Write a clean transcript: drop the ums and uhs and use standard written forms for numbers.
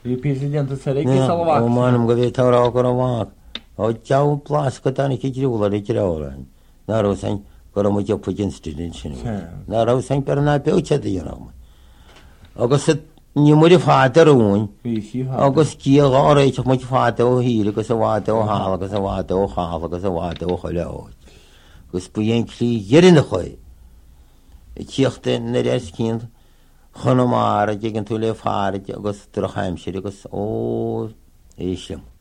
Presidente Sareki Salvak. O manum go tawra ko rawak. O chau plus ka tan ki jiri wala ran. Na ro san ko mo je pujin student shin. Na ro san per na pe ucha de yaram. August ni mo de fater un. August ki ga ora ich mo fater o hi ko sa wa to ha ko sa wa to ha ko sa wa to khala o. Gus puyen kli yerin khoy. Chichte nereskind خانم آره جگن طول فارج گست رو خیمشری گست او ایشم